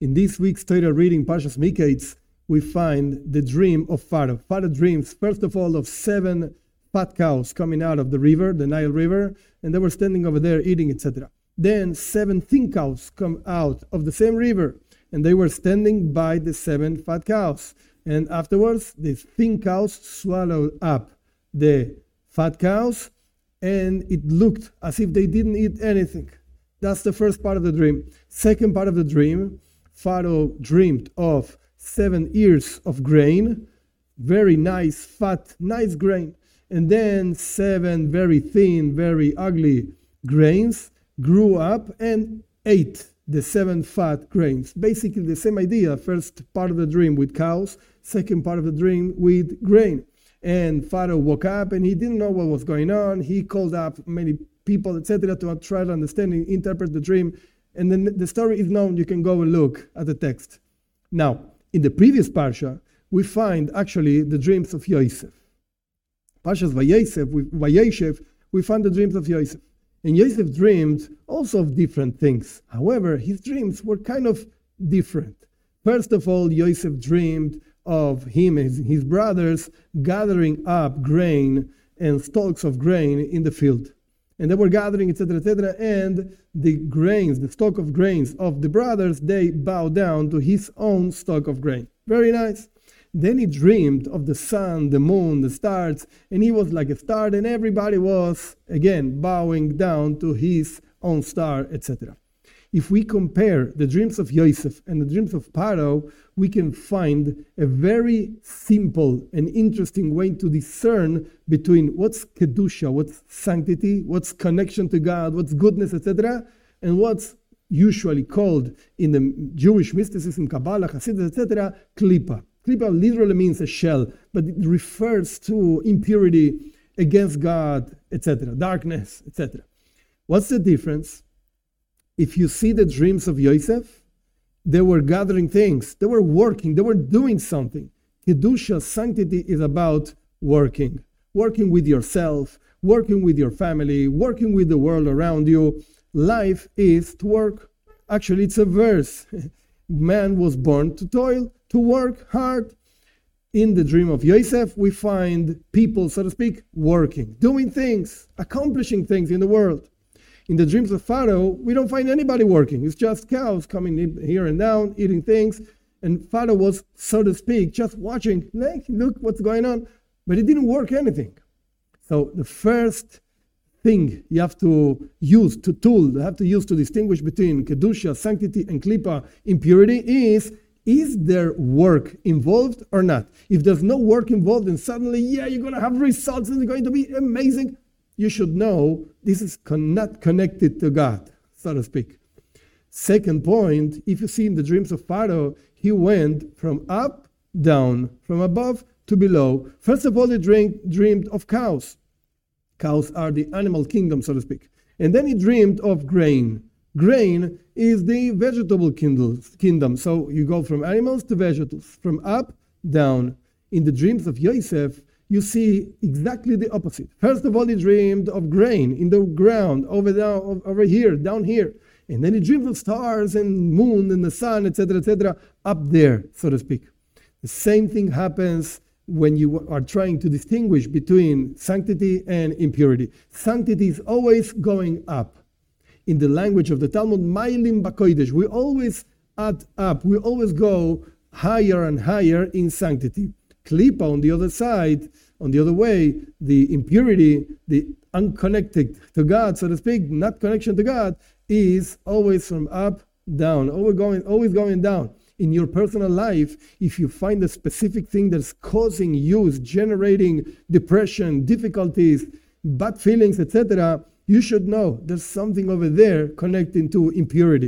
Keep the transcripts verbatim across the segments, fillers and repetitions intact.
In this week's Torah reading, Parshas Miketz, we find the dream of Pharaoh. Pharaoh dreams, first of all, of seven fat cows coming out of the river, the Nile River, and they were standing over there eating, et cetera. Then seven thin cows come out of the same river, and they were standing by the seven fat cows. And afterwards, these thin cows swallowed up the fat cows, and it looked as if they didn't eat anything. That's the first part of the dream. Second part of the dream, Pharaoh dreamed of seven ears of grain, very nice, fat, nice grain. And then seven very thin, very ugly grains grew up and ate the seven fat grains. Basically the same idea, first part of the dream with cows, second part of the dream with grain. And Pharaoh woke up and he didn't know what was going on. He called up many people, et cetera, to try to understand and interpret the dream. And then the story is known. You can go and look at the text. Now, in the previous parsha, we find actually the dreams of Yosef. Parshas Vayeshev, Vayeshev, we find the dreams of Yosef. And Yosef dreamed also of different things. However, his dreams were kind of different. First of all, Yosef dreamed of him and his, his brothers gathering up grain and stalks of grain in the field. And they were gathering, et cetera, et cetera, and the grains, the stock of grains of the brothers, they bow down to his own stock of grain. Very nice. Then he dreamed of the sun, the moon, the stars, and he was like a star, and everybody was, again, bowing down to his own star, et cetera. If we compare the dreams of Yosef and the dreams of Pharaoh, we can find a very simple and interesting way to discern between what's Kedusha, what's sanctity, what's connection to God, what's goodness, et cetera, and what's usually called in the Jewish mysticism, Kabbalah, Hasidus, et cetera, Klippa. Klippa literally means a shell, but it refers to impurity against God, et cetera, darkness, et cetera. What's the difference? If you see the dreams of Yosef, they were gathering things, they were working, they were doing something. Kedusha, sanctity, is about working. Working with yourself, working with your family, working with the world around you. Life is to work. Actually, it's a verse. Man was born to toil, to work hard. In the dream of Yosef, we find people, so to speak, working, doing things, accomplishing things in the world. In the dreams of Pharaoh, we don't find anybody working. It's just cows coming in here and down, eating things. And Pharaoh was, so to speak, just watching. Like, look what's going on. But he didn't work anything. So the first thing you have to use, to tool, you have to use to distinguish between Kedusha, sanctity, and Klippa, impurity, is, is there work involved or not? If there's no work involved, and suddenly, yeah, you're going to have results and it's going to be amazing, you should know this is con- not connected to God, so to speak. Second point, if you see in the dreams of Pharaoh, he went from up, down, from above to below. First of all, he dreamed, dreamed of cows. Cows are the animal kingdom, so to speak. And then he dreamed of grain. Grain is the vegetable kingdom. So you go from animals to vegetables, from up, down. In the dreams of Yosef, you see exactly the opposite. First of all, he dreamed of grain in the ground, over down, over here, down here. And then he dreamed of stars and moon and the sun, et cetera, et cetera, up there, so to speak. The same thing happens when you are trying to distinguish between sanctity and impurity. Sanctity is always going up. In the language of the Talmud, Mailim Bakodesh, we always add up, we always go higher and higher in sanctity. Klippa, on the other side, on the other way, the impurity, the unconnected to God, so to speak, not connection to God, is always from up, down, always going, always going down. In your personal life, if you find a specific thing that's causing you, is generating depression, difficulties, bad feelings, et cetera, you should know there's something over there connecting to impurity.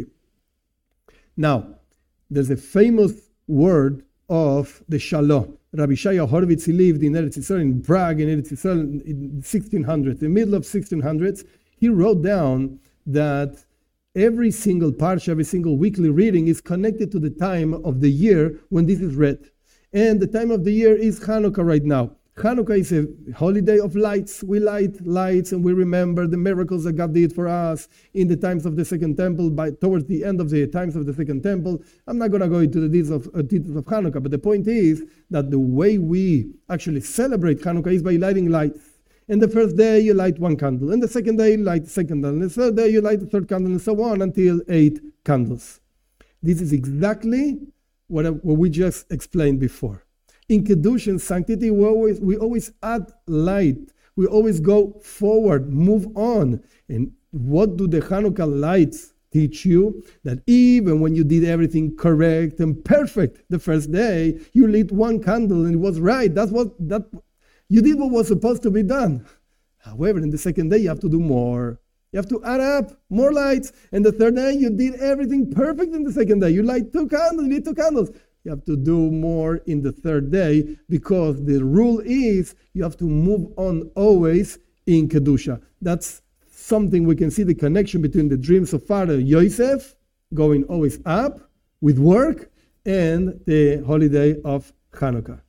Now, there's a famous word of the Shalom. Rabbi Shaya Horowitz, he lived in Eretz Yisrael, in Prague, in Eretz Yisrael, in sixteen hundreds, in the middle of sixteen hundreds. He wrote down that every single parsha, every single weekly reading is connected to the time of the year when this is read. And the time of the year is Hanukkah right now. Hanukkah is a holiday of lights. We light lights and we remember the miracles that God did for us in the times of the Second Temple, by towards the end of the times of the Second Temple. I'm not going to go into the details of, uh, details of Hanukkah, but the point is that the way we actually celebrate Hanukkah is by lighting lights. And the first day you light one candle, and the second day you light the second candle, and the third day you light the third candle, and so on until eight candles. This is exactly what, I, what we just explained before. In Kedushin sanctity, we always, we always add light. We always go forward, move on. And what do the Hanukkah lights teach you? That even when you did everything correct and perfect the first day, you lit one candle and it was right. That's what that you did what was supposed to be done. However, in the second day, you have to do more. You have to add up more lights. And the third day, you did everything perfect in the second day. You light two candles, you lit two candles. You have to do more in the third day, because the rule is you have to move on always in Kedusha. That's something we can see the connection between the dreams of Father Yosef, going always up with work, and the holiday of Hanukkah.